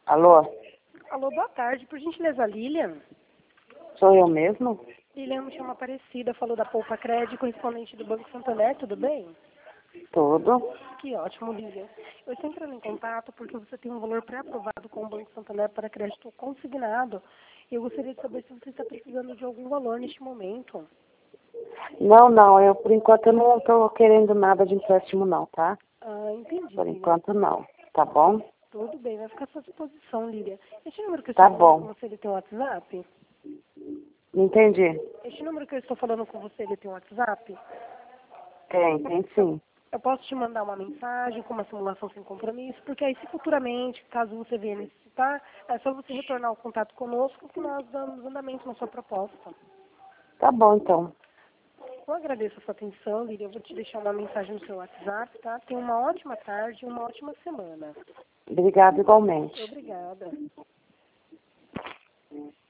Alô? Alô, boa tarde. Por gentileza, Lilian? Sou eu mesmo? Lilian me chama Aparecida, falou da Poupa Crédito, correspondente do Banco Santander, tudo bem? Tudo. Que ótimo, Lilian. Eu estou entrando em contato porque você tem um valor pré-aprovado com o Banco Santander para crédito consignado. Eu gostaria de saber se você está precisando de algum valor neste momento. Não, eu por enquanto eu não estou querendo nada de empréstimo não, tá? Ah, entendi, Por Lilian. enquanto não, tá bom? Tudo bem, vai ficar à sua disposição, Lilian. Este número que eu Tá estou falando com bom. você, ele tem um WhatsApp? Entendi. Este número que eu estou falando com você, ele tem um WhatsApp? Tem sim. Eu posso te mandar uma mensagem com uma simulação sem compromisso, porque aí se futuramente, caso você venha necessitar, é só você retornar o contato conosco que nós damos andamento na sua proposta. Tá bom então. Eu agradeço a sua atenção, Lídia. Eu vou te deixar uma mensagem no seu WhatsApp, tá? Tenha uma ótima tarde e uma ótima semana. Obrigada igualmente. Obrigada.